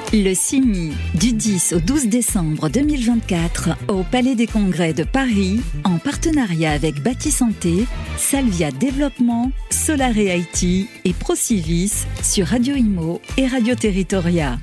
Le CIMI, du 10 au 12 décembre 2024, au Palais des Congrès de Paris, en partenariat avec Bâti Santé, Salvia Développement, Solare IT et Procivis sur Radio Imo et Radio Territoria.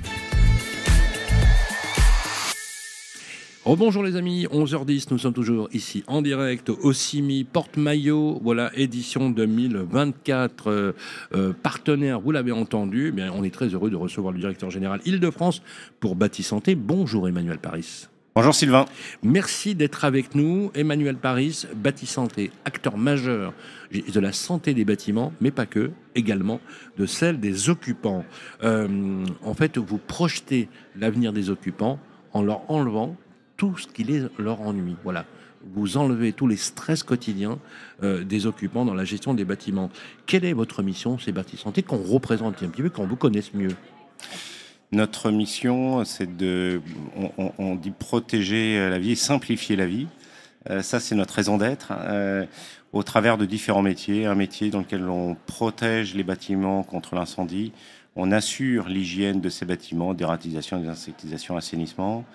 Bonjour les amis, 11h10, nous sommes toujours ici en direct au CIMI Porte-Maillot, voilà, édition 2024, partenaire, vous l'avez entendu, bien, on est très heureux de recevoir le directeur général Île-de-France pour Bâti Santé. Bonjour Emmanuel Paris. Bonjour Sylvain. Merci d'être avec nous. Emmanuel Paris, Bâti Santé, acteur majeur de la santé des bâtiments, mais pas que, également de celle des occupants. En fait, vous projetez l'avenir des occupants en leur enlevant tout ce qui leur ennuie. Voilà. Vous enlevez tous les stress quotidiens des occupants dans la gestion des bâtiments. Quelle est votre mission, ces Bâti Santé, qu'on représente un petit peu, qu'on vous connaisse mieux? Notre mission, c'est on dit protéger la vie et simplifier la vie. Ça, c'est notre raison d'être, au travers de différents métiers. Un métier dans lequel on protège les bâtiments contre l'incendie. On assure l'hygiène de ces bâtiments, dératisation, désinsectisation, assainissement.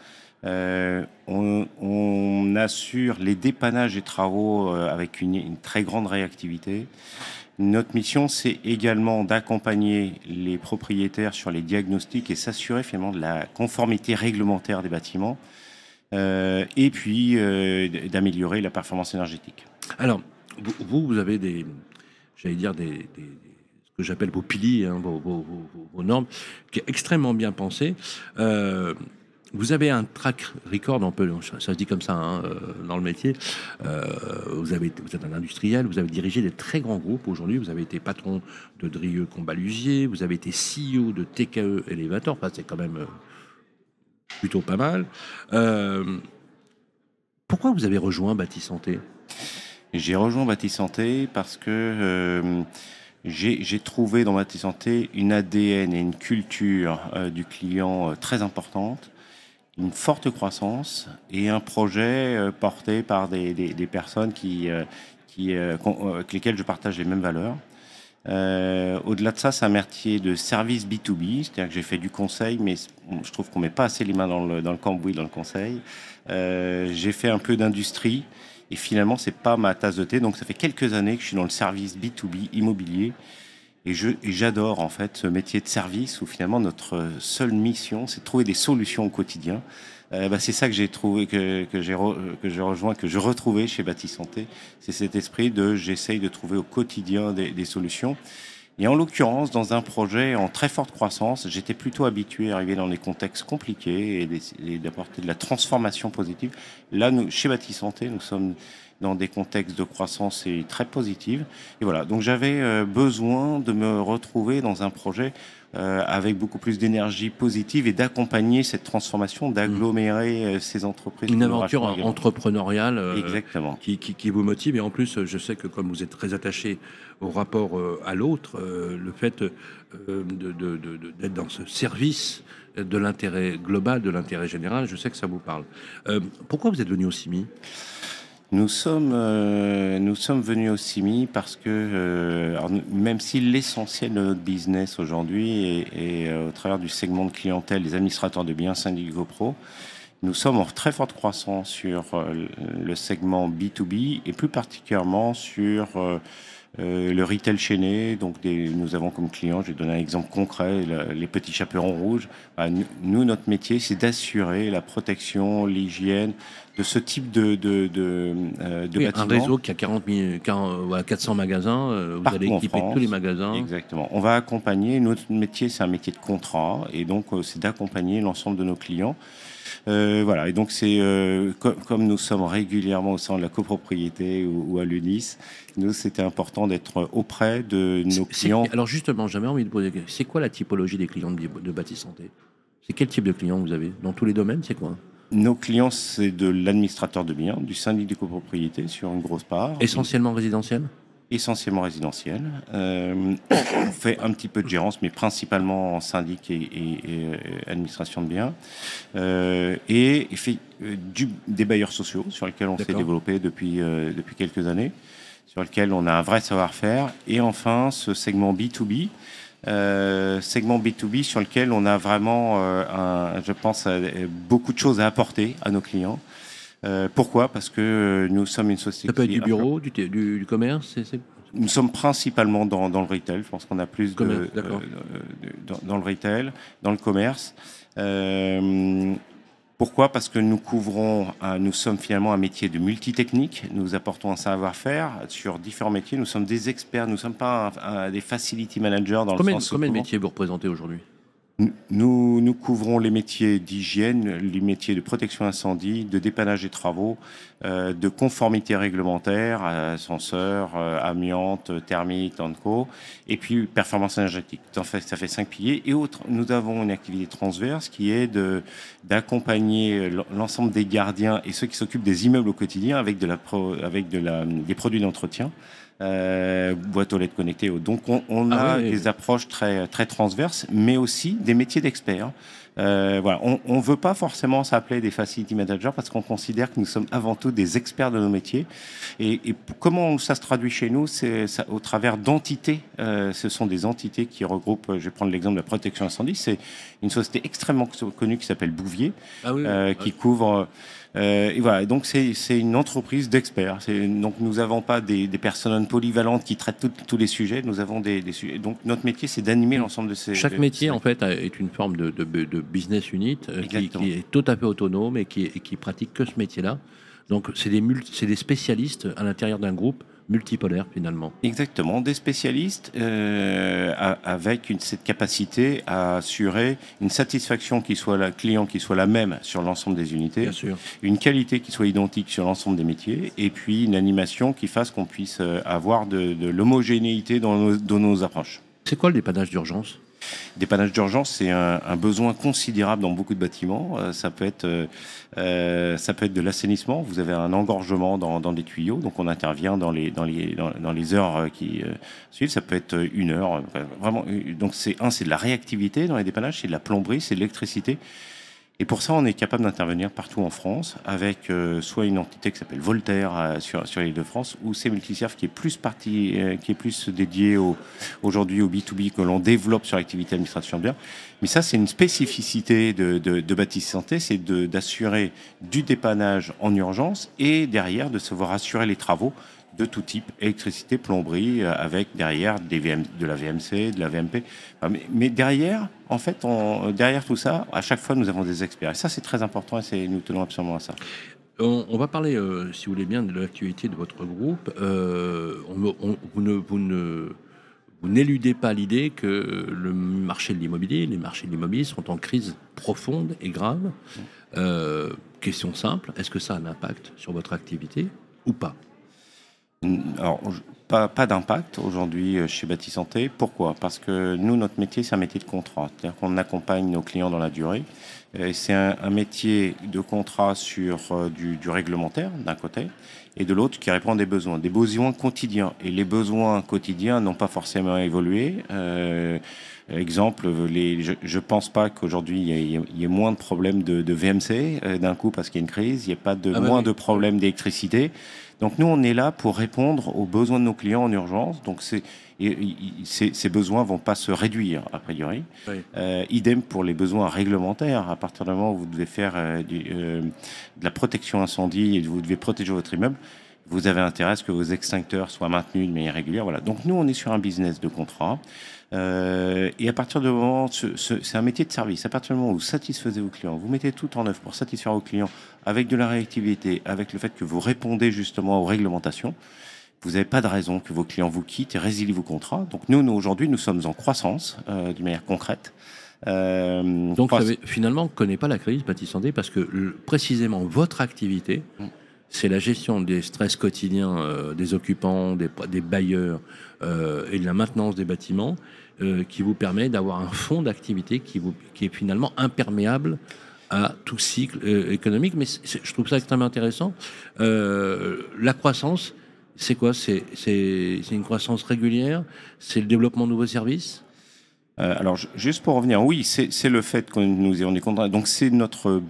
On assure les dépannages et travaux avec une très grande réactivité. Notre mission, c'est également d'accompagner les propriétaires sur les diagnostics et s'assurer finalement de la conformité réglementaire des bâtiments et puis d'améliorer la performance énergétique. Alors, vous avez ce que j'appelle vos piliers, hein, vos normes, qui est extrêmement bien pensé. Vous avez un track record, ça se dit comme ça hein, dans le métier. Vous êtes un industriel, vous avez dirigé des très grands groupes aujourd'hui. Vous avez été patron de Drieux Combalusier, vous avez été CEO de TKE Elevator. Enfin, c'est quand même plutôt pas mal. Pourquoi vous avez rejoint Bâti Santé ? J'ai rejoint Bâti Santé parce que j'ai trouvé dans Bâti Santé une ADN et une culture du client très importante. Une forte croissance et un projet porté par des personnes avec lesquelles je partage les mêmes valeurs. Au-delà de ça, c'est un métier de service B2B, c'est-à-dire que j'ai fait du conseil, mais je trouve qu'on met pas assez les mains dans le cambouis dans le conseil. J'ai fait un peu d'industrie et finalement, c'est pas ma tasse de thé. Donc, ça fait quelques années que je suis dans le service B2B immobilier. Et j'adore en fait ce métier de service où finalement notre seule mission, c'est de trouver des solutions au quotidien. C'est ça que j'ai trouvé, que je retrouvais chez Bâti Santé. C'est cet esprit j'essaye de trouver au quotidien des solutions. Et en l'occurrence, dans un projet en très forte croissance, j'étais plutôt habitué à arriver dans des contextes compliqués et d'apporter de la transformation positive. Là, chez Bâti Santé, nous sommes dans des contextes de croissance et très positive. Et voilà, donc j'avais besoin de me retrouver dans un projet avec beaucoup plus d'énergie positive et d'accompagner cette transformation, d'agglomérer ces entreprises. Une aventure entrepreneuriale exactement. Qui vous motive. Et en plus, je sais que comme vous êtes très attaché au rapport à l'autre, le fait d'être dans ce service de l'intérêt global, de l'intérêt général, je sais que ça vous parle. Pourquoi vous êtes venu au CIMI ? Nous sommes venus au CIMI parce que, même si l'essentiel de notre business aujourd'hui est au travers du segment de clientèle des administrateurs de biens syndics GoPro, nous sommes en très forte croissance sur le segment B2B et plus particulièrement sur le retail chaîné. Donc nous avons comme client, je vais donner un exemple concret, les petits chaperons rouges. Nous, notre métier, c'est d'assurer la protection, l'hygiène de ce type de bâtiment. Un réseau qui a 400 magasins, vous allez équiper tous les magasins. Exactement. On va accompagner, notre métier, c'est un métier de contrat, et donc c'est d'accompagner l'ensemble de nos clients. Voilà, et donc c'est comme nous sommes régulièrement au sein de la copropriété ou à l'UNIS, nous c'était important d'être auprès de nos clients. Alors justement, j'avais envie de poser, c'est quoi la typologie des clients de Bâti Santé ? C'est quel type de clients vous avez ? Dans tous les domaines, c'est quoi ? Nos clients, c'est de l'administrateur de biens, du syndic de copropriété sur une grosse part. Essentiellement résidentiel ? Essentiellement résidentiel. On fait un petit peu de gérance, mais principalement en syndic et administration de biens. Et des bailleurs sociaux sur lesquels on s'est développé depuis quelques années, sur lesquels on a un vrai savoir-faire. Et enfin, ce segment B2B, segment B2B sur lequel on a vraiment, je pense, beaucoup de choses à apporter à nos clients. Pourquoi ? Parce que nous sommes une société... Ça peut être du bureau, du commerce Nous sommes principalement dans le retail. Je pense qu'on a plus dans le retail, dans le commerce. Pourquoi ? Parce que nous sommes finalement un métier de multitechnique. Nous apportons un savoir-faire sur différents métiers. Nous sommes des experts. Nous ne sommes pas des facility managers dans le sens... Combien de métiers vous représentez aujourd'hui ? Nous couvrons les métiers d'hygiène, les métiers de protection incendie, de dépannage des travaux, de conformité réglementaire, ascenseur, amiante, thermique, TANCO, et puis performance énergétique. Ça fait 5 piliers. Et autres, nous avons une activité transverse qui est d'accompagner l'ensemble des gardiens et ceux qui s'occupent des immeubles au quotidien avec des produits d'entretien. Boîte aux lettres connectées. Donc on a des approches très, très transverses, mais aussi des métiers d'experts. Voilà. On ne veut pas forcément s'appeler des facility managers parce qu'on considère que nous sommes avant tout des experts de nos métiers. Et comment ça se traduit chez nous ? C'est au travers d'entités. Ce sont des entités qui regroupent, je vais prendre l'exemple de la protection incendie, c'est une société extrêmement connue qui s'appelle Bouvier, qui couvre... et voilà, donc c'est une entreprise d'experts. Donc nous n'avons pas des personnes polyvalentes qui traitent tous les sujets. Nous avons des sujets. Donc notre métier, c'est d'animer l'ensemble de ces. Chaque métier, en fait, est une forme de business unit qui est tout à fait autonome et qui pratique que ce métier-là. Donc c'est des spécialistes à l'intérieur d'un groupe multipolaire finalement. Exactement, des spécialistes avec cette capacité à assurer une satisfaction client qui soit la même sur l'ensemble des unités, bien sûr, une qualité qui soit identique sur l'ensemble des métiers, et puis une animation qui fasse qu'on puisse avoir de l'homogénéité dans nos approches. C'est quoi le dépannage d'urgence ? Dépannage d'urgence, c'est un besoin considérable dans beaucoup de bâtiments. Ça peut être de l'assainissement. Vous avez un engorgement dans des tuyaux, donc on intervient dans les heures qui suivent. Ça peut être 1 heure, vraiment. Donc c'est de la réactivité dans les dépannages, c'est de la plomberie, c'est de l'électricité. Et pour ça, on est capable d'intervenir partout en France avec soit une entité qui s'appelle Voltaire sur l'île de France, ou c'est Multiserve qui est plus dédié aujourd'hui au B2B que l'on développe sur l'activité administration de biens. Mais ça, c'est une spécificité de Bâti Santé, c'est d'assurer du dépannage en urgence et derrière de savoir assurer les travaux de tout type, électricité, plomberie, avec derrière de la VMC, de la VMP. Mais derrière, en fait, derrière tout ça, à chaque fois, nous avons des experts. Et ça, c'est très important et nous tenons absolument à ça. On va parler, si vous voulez bien, de l'activité de votre groupe. Vous n'éludez pas l'idée que le marché de l'immobilier, les marchés de l'immobilier sont en crise profonde et grave. Question simple, est-ce que ça a un impact sur votre activité ou pas ? Alors, pas d'impact aujourd'hui chez Bâti Santé. Pourquoi ? Parce que nous, notre métier, c'est un métier de contrat. C'est-à-dire qu'on accompagne nos clients dans la durée. C'est un métier de contrat sur du réglementaire, d'un côté, et de l'autre qui répond à des besoins quotidiens. Et les besoins quotidiens n'ont pas forcément évolué. Exemple, je pense pas qu'aujourd'hui il y ait moins de problèmes de VMC d'un coup parce qu'il y a une crise. Il n'y a pas moins de problèmes d'électricité. Donc nous, on est là pour répondre aux besoins de nos clients en urgence. Donc ces besoins vont pas se réduire a priori. Oui. Idem pour les besoins réglementaires. À partir du moment où vous devez faire de la protection incendie et vous devez protéger votre immeuble, vous avez intérêt à ce que vos extincteurs soient maintenus de manière régulière. Voilà. Donc nous, on est sur un business de contrat. Et à partir du moment, c'est un métier de service. À partir du moment où vous satisfaisez vos clients, vous mettez tout en œuvre pour satisfaire vos clients avec de la réactivité, avec le fait que vous répondez justement aux réglementations, vous n'avez pas de raison que vos clients vous quittent et résilient vos contrats. Donc nous aujourd'hui, nous sommes en croissance d'une manière concrète. Donc finalement, on ne connaît pas la crise Bâti Santé parce que précisément votre activité, c'est la gestion des stress quotidiens des occupants, des bailleurs et de la maintenance des bâtiments qui vous permet d'avoir un fonds d'activité qui est finalement imperméable à tout cycle économique. Mais je trouve ça extrêmement intéressant. La croissance, c'est quoi ? C'est une croissance régulière ? C'est le développement de nouveaux services ? Alors, juste pour revenir, oui, c'est le fait qu'on est content. Donc, c'est notre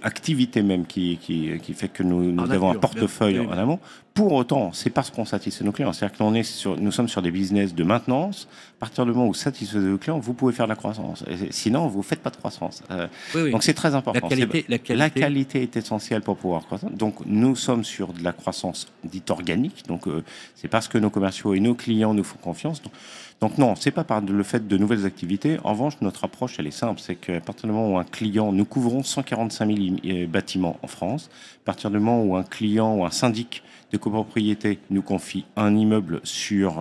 activité même qui fait que nous avons un portefeuille en amont. Pour autant, c'est parce qu'on satisfait nos clients. C'est-à-dire que nous sommes sur des business de maintenance. À partir du moment où vous satisfaites vos clients, vous pouvez faire de la croissance. Et sinon, vous ne faites pas de croissance. Donc c'est très important. La qualité est essentielle pour pouvoir croître. Donc nous sommes sur de la croissance dite organique. Donc c'est parce que nos commerciaux et nos clients nous font confiance. Donc non, c'est pas par le fait de nouvelles activités. En revanche, notre approche, elle est simple. C'est qu'à partir du moment où un client, nous couvrons 145 000 bâtiments en France. À partir du moment où un client ou un syndic de copropriété nous confie un immeuble sur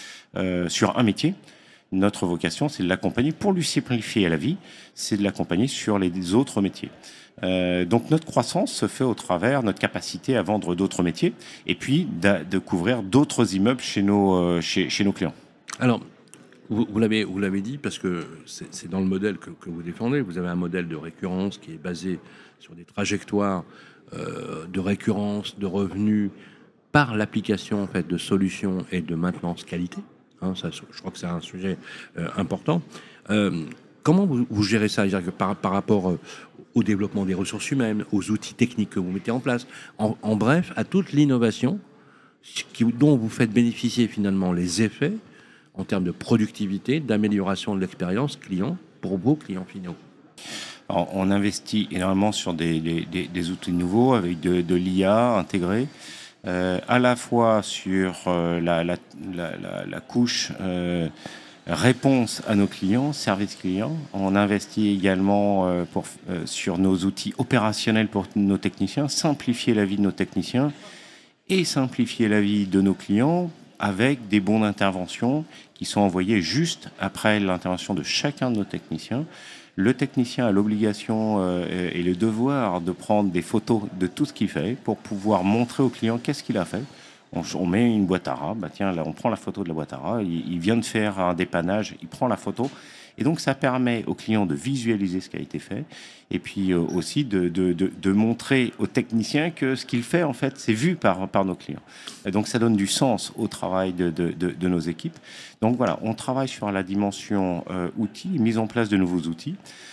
un métier, notre vocation, c'est de l'accompagner pour lui simplifier la vie, c'est de l'accompagner sur les autres métiers. Donc notre croissance se fait au travers notre capacité à vendre d'autres métiers et puis de couvrir d'autres immeubles chez nos clients. Alors, vous l'avez dit, parce que c'est dans le modèle que vous défendez. Vous avez un modèle de récurrence qui est basé sur des trajectoires de récurrence, de revenus, par l'application en fait, de solutions et de maintenance qualité. Ça, je crois que c'est un sujet important. Comment vous gérez ça? C'est-à-dire que par rapport au développement des ressources humaines, aux outils techniques que vous mettez en place, en bref, à toute l'innovation dont vous faites bénéficier finalement les effets en termes de productivité, d'amélioration de l'expérience client pour vos clients finaux. Alors, on investit énormément sur des outils nouveaux avec de l'IA intégrée, à la fois sur la couche réponse à nos clients, service client. On investit également sur nos outils opérationnels pour nos techniciens, simplifier la vie de nos techniciens et simplifier la vie de nos clients avec des bons d'intervention qui sont envoyés juste après l'intervention de chacun de nos techniciens. Le technicien a l'obligation et le devoir de prendre des photos de tout ce qu'il fait pour pouvoir montrer au client qu'est-ce qu'il a fait. On met une boîte à rats, tiens, là, on prend la photo de la boîte à rats, il vient de faire un dépannage, il prend la photo. Et donc, ça permet au client de visualiser ce qui a été fait et puis aussi de montrer au technicien que ce qu'il fait, en fait, c'est vu par nos clients. Et donc, ça donne du sens au travail de nos équipes. Donc, voilà, on travaille sur la dimension outils, mise en place de nouveaux outils.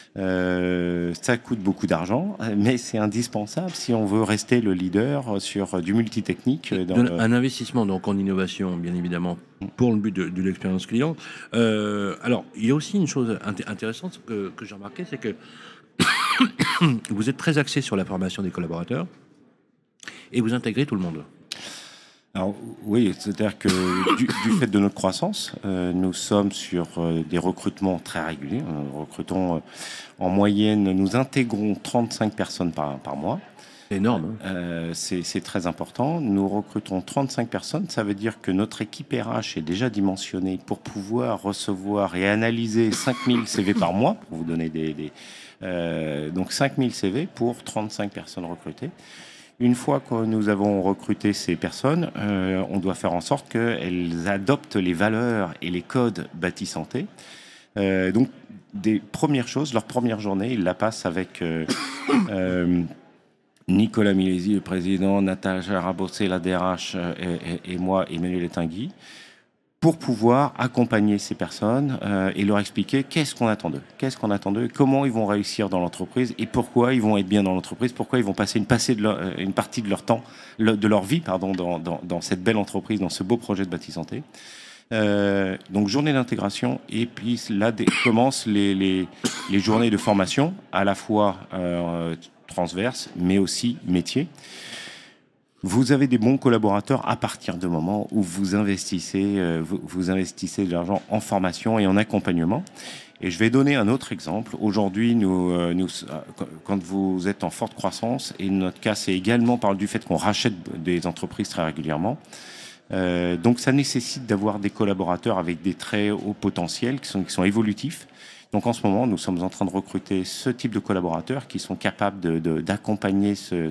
Ça coûte beaucoup d'argent, mais c'est indispensable si on veut rester le leader sur du multitechnique. Un investissement donc en innovation, bien évidemment, pour le but de l'expérience client. Alors, il y a aussi une chose intéressante que j'ai remarqué, c'est que vous êtes très axé sur la formation des collaborateurs et vous intégrez tout le monde. Alors, oui, c'est-à-dire que du fait de notre croissance, nous sommes sur des recrutements très réguliers. Nous recrutons en moyenne, nous intégrons 35 personnes par mois. C'est énorme. C'est très important. Nous recrutons 35 personnes. Ça veut dire que notre équipe RH est déjà dimensionnée pour pouvoir recevoir et analyser 5000 CV par mois, pour vous donner donc 5000 CV pour 35 personnes recrutées. Une fois que nous avons recruté ces personnes, on doit faire en sorte qu'elles adoptent les valeurs et les codes Bâti Santé. Donc, des premières choses, leur première journée, ils la passent avec Nicolas Milesi, le président, Natacha Rabossé, la DRH, et moi, Emmanuel Etingui, pour pouvoir accompagner ces personnes et leur expliquer qu'est-ce qu'on attend d'eux, comment ils vont réussir dans l'entreprise et pourquoi ils vont être bien dans l'entreprise, pourquoi ils vont passer une partie de leur temps, de leur vie, dans cette belle entreprise, dans ce beau projet de Bâti Santé. Donc journée d'intégration et puis là commencent les journées de formation à la fois transverses mais aussi métiers. Vous avez des bons collaborateurs à partir du moment où vous investissez de l'argent en formation et en accompagnement. Et je vais donner un autre exemple. Aujourd'hui, quand vous êtes en forte croissance, et notre cas, c'est également par du fait qu'on rachète des entreprises très régulièrement. Donc, ça nécessite d'avoir des collaborateurs avec des très hauts potentiels qui sont évolutifs. Donc, en ce moment, nous sommes en train de recruter ce type de collaborateurs qui sont capables d'accompagner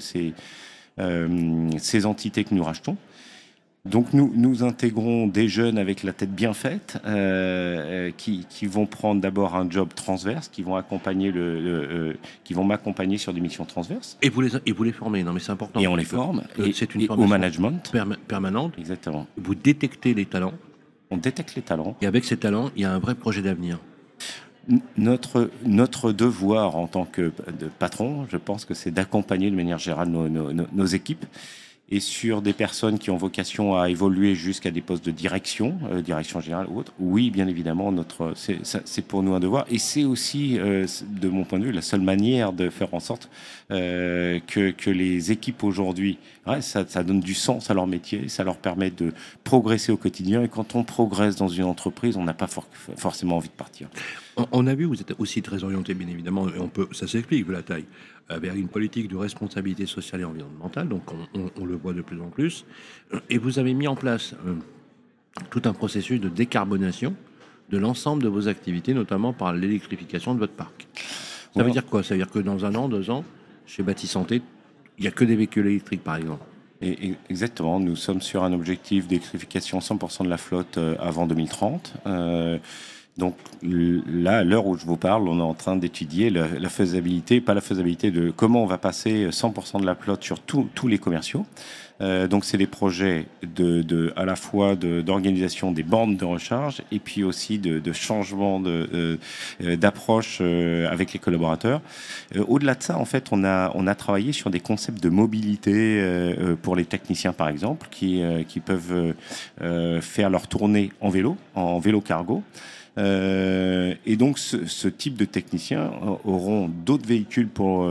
ces entités que nous rachetons. Donc nous intégrons des jeunes avec la tête bien faite, qui vont prendre d'abord un job transverse, qui vont accompagner qui vont m'accompagner sur des missions transverses. Et vous les formez, non mais c'est important. Et on les forme. C'est une et formation au management permanente. Exactement. Vous détectez les talents. On détecte les talents. Et avec ces talents, il y a un vrai projet d'avenir. Notre devoir en tant que patron, je pense que c'est d'accompagner de manière générale nos équipes. Et sur des personnes qui ont vocation à évoluer jusqu'à des postes de direction, direction générale ou autre, oui, bien évidemment, c'est pour nous un devoir. Et c'est aussi, de mon point de vue, la seule manière de faire en sorte que les équipes aujourd'hui, ça donne du sens à leur métier, ça leur permet de progresser au quotidien. Et quand on progresse dans une entreprise, on n'a pas forcément envie de partir. On a vu, vous êtes aussi très orienté, bien évidemment, et ça s'explique, vu la taille, vers une politique de responsabilité sociale et environnementale, donc on le voit de plus en plus, et vous avez mis en place tout un processus de décarbonation de l'ensemble de vos activités, notamment par l'électrification de votre parc. Ça veut dire quoi? Ça veut dire que dans 1 an, 2 ans, chez Bâti-Santé, il n'y a que des véhicules électriques, par exemple? Exactement, nous sommes sur un objectif d'électrification 100% de la flotte avant 2030. Donc là, à l'heure où je vous parle, on est en train d'étudier la faisabilité, pas la faisabilité de comment on va passer 100% de la flotte sur tous les commerciaux. Donc c'est des projets à la fois d'organisation des bornes de recharge et puis aussi de changement d'approche avec les collaborateurs. Au-delà de ça, en fait, on a travaillé sur des concepts de mobilité pour les techniciens, par exemple, qui peuvent faire leur tournée en vélo cargo. Et donc ce type de techniciens auront d'autres véhicules pour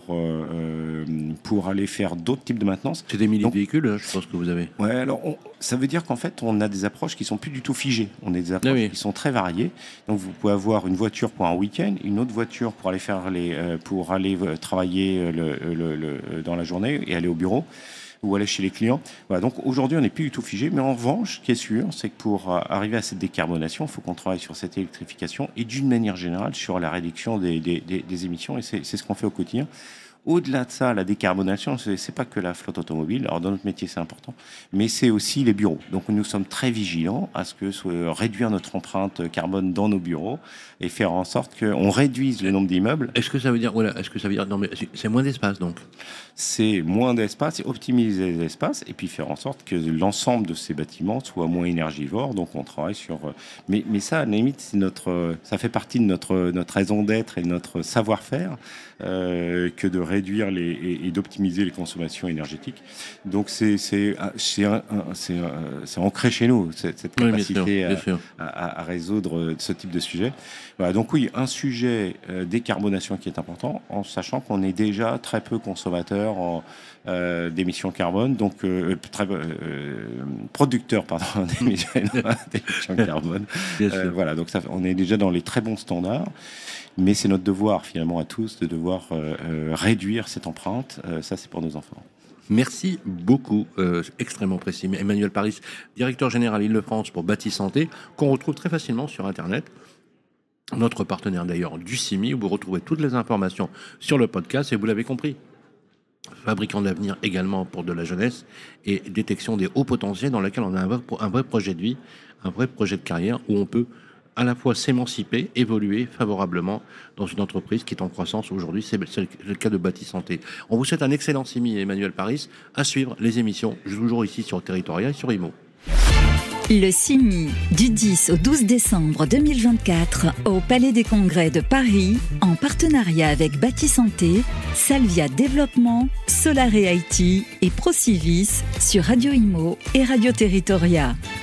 aller faire d'autres types de maintenance. C'est des milliers de véhicules, je pense que vous avez. Ouais, alors ça veut dire qu'en fait on a des approches qui sont plus du tout figées. On a des approches qui sont très variées. Donc vous pouvez avoir une voiture pour un week-end, une autre voiture pour aller travailler dans la journée et aller au bureau ou aller chez les clients. Voilà, donc aujourd'hui, on n'est plus du tout figé. Mais en revanche, ce qui est sûr, c'est que pour arriver à cette décarbonation, il faut qu'on travaille sur cette électrification et d'une manière générale sur la réduction des émissions. Et c'est ce qu'on fait au quotidien. Au-delà de ça, la décarbonation, c'est pas que la flotte automobile. Alors dans notre métier, c'est important, mais c'est aussi les bureaux. Donc nous sommes très vigilants à ce que réduire notre empreinte carbone dans nos bureaux et faire en sorte qu'on réduise le nombre d'immeubles. Est-ce que ça veut dire non mais c'est moins d'espace donc? C'est moins d'espace, c'est optimiser les espaces et puis faire en sorte que l'ensemble de ces bâtiments soit moins énergivore. Donc on travaille sur. Mais ça, à la limite, ça fait partie de notre raison d'être et de notre savoir-faire que de réduire et d'optimiser les consommations énergétiques. Donc c'est ancré chez nous cette capacité à résoudre ce type de sujet. Voilà, donc oui, un sujet décarbonation qui est important, en sachant qu'on est déjà très peu consommateur d'émissions carbone, donc producteur d'émissions carbone. Voilà, donc on est déjà dans les très bons standards. Mais c'est notre devoir finalement à tous de devoir réduire cette empreinte. Ça, c'est pour nos enfants. Merci beaucoup, extrêmement précis. Emmanuel Paris, directeur général Île-de-France pour Bâti-Santé, qu'on retrouve très facilement sur Internet. Notre partenaire d'ailleurs du CIMI, où vous retrouvez toutes les informations sur le podcast. Et vous l'avez compris, fabricant d'avenir également pour de la jeunesse et détection des hauts potentiels dans lequel on a un vrai projet de vie, un vrai projet de carrière où on peut à la fois s'émanciper, évoluer favorablement dans une entreprise qui est en croissance aujourd'hui. C'est le cas de Bâti-Santé. On vous souhaite un excellent CIMI, Emmanuel Paris. À suivre les émissions, toujours ici sur Territoria et sur IMO. Le CIMI, du 10 au 12 décembre 2024, au Palais des Congrès de Paris, en partenariat avec Bâti-Santé, Salvia Développement, Solaré IT et Procivis sur Radio IMO et Radio Territoria.